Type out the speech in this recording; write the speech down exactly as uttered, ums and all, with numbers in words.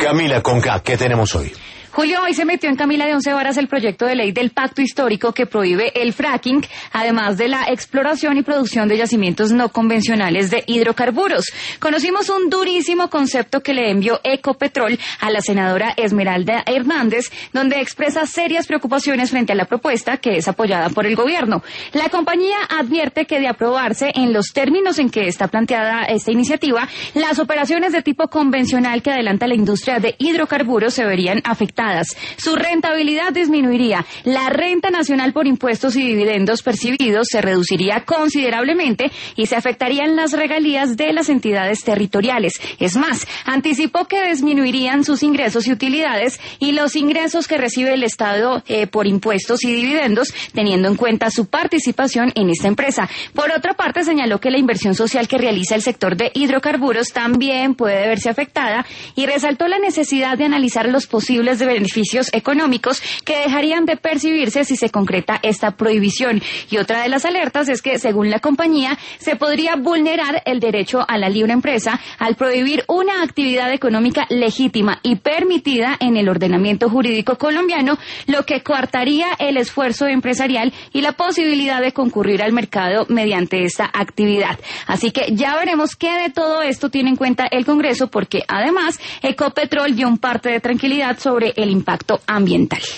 Camila Conca, ¿qué tenemos hoy? Julio, hoy se metió en Camila de Once Varas el proyecto de ley del pacto histórico que prohíbe el fracking, además de la exploración y producción de yacimientos no convencionales de hidrocarburos. Conocimos un durísimo concepto que le envió Ecopetrol a la senadora Esmeralda Hernández, donde expresa serias preocupaciones frente a la propuesta que es apoyada por el gobierno. La compañía advierte que de aprobarse en los términos en que está planteada esta iniciativa, las operaciones de tipo convencional que adelanta la industria de hidrocarburos se verían afectadas. Su rentabilidad disminuiría, la renta nacional por impuestos y dividendos percibidos se reduciría considerablemente y se afectarían las regalías de las entidades territoriales. Es más, anticipó que disminuirían sus ingresos y utilidades y los ingresos que recibe el Estado eh, por impuestos y dividendos, teniendo en cuenta su participación en esta empresa. Por otra parte, señaló que la inversión social que realiza el sector de hidrocarburos también puede verse afectada y resaltó la necesidad de analizar los posibles de beneficios económicos que dejarían de percibirse si se concreta esta prohibición. Y otra de las alertas es que, según la compañía, se podría vulnerar el derecho a la libre empresa al prohibir una actividad económica legítima y permitida en el ordenamiento jurídico colombiano, lo que coartaría el esfuerzo empresarial y la posibilidad de concurrir al mercado mediante esta actividad. Así que ya veremos qué de todo esto tiene en cuenta el Congreso, porque además Ecopetrol dio un parte de tranquilidad sobre el impacto ambiental.